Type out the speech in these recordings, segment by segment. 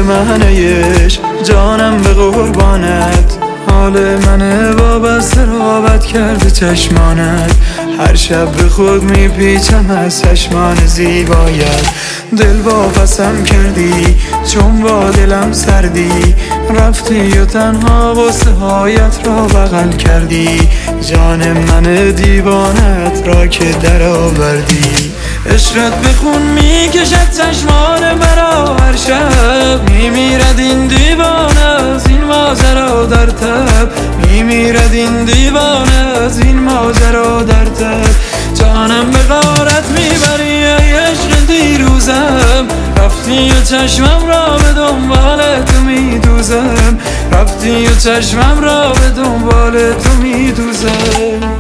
منه جانم به قربانت، حال منه وابسته رو بد کرده چشمانت. هر شب به خود میپیچم از چشمان زیبایت، دل واپسم کردی چون با دلم سردی، رفتی و تنها غصه هایت را بغل کردی، جان من دیوانت را که در آوردی. عشقت به خون میکشد چشمان مرا، هر شب میمیرد این دیوانه از این ماجرا در تب، میمیرد این دیوانه از این ماجرا در تب. جانم به غارت میبری ای عشق دیروزم، رفتی و چشمم را به دنبال تو میدوزم، رفتی و چشمم را به دنبال تو میدوزم.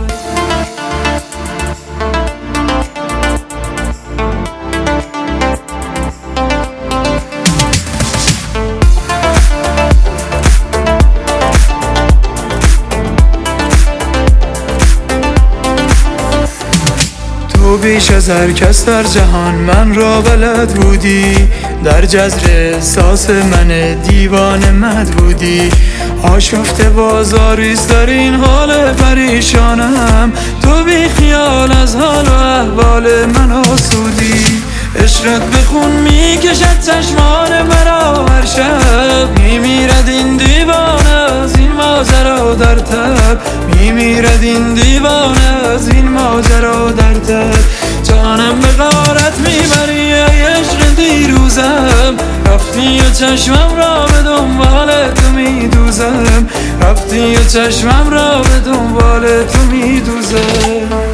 تو بیش از هر کس در جهان من را بلد بودی، در جذر احساس من دیوانه مد بودی. آشفته بازاریست در این حال پریشانم، تو بی خیال از حال و احوال من آسودی. عشقت به خون میکشد چشمان مرا، هر شب میمیرد این دیوانه از این ماجرا در تب، میمیرد این دیوانه از این ماجرا در تب. جانم به غارت میبری ای عشق دیروزم، رفتی و چشمم را به دنبال تو میدوزم، رفتی و چشمم را به دنبال تو میدوزم.